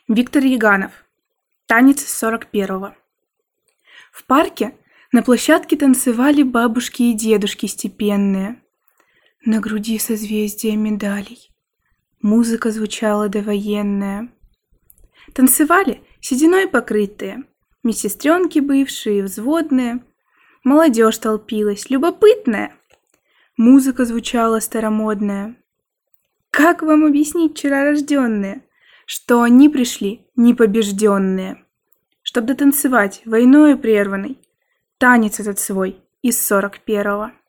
Виктор Яганов. Танец 41-го. В парке на площадке танцевали бабушки и дедушки степенные. На груди созвездия медалей. Музыка звучала довоенная. Танцевали сединой покрытые, медсестренки бывшие, взводные. Молодежь толпилась, любопытная. Музыка звучала старомодная. Как вам объяснить, вчерарожденные, что они пришли непобежденные, чтоб дотанцевать войною прерванной танец этот свой из 41-го?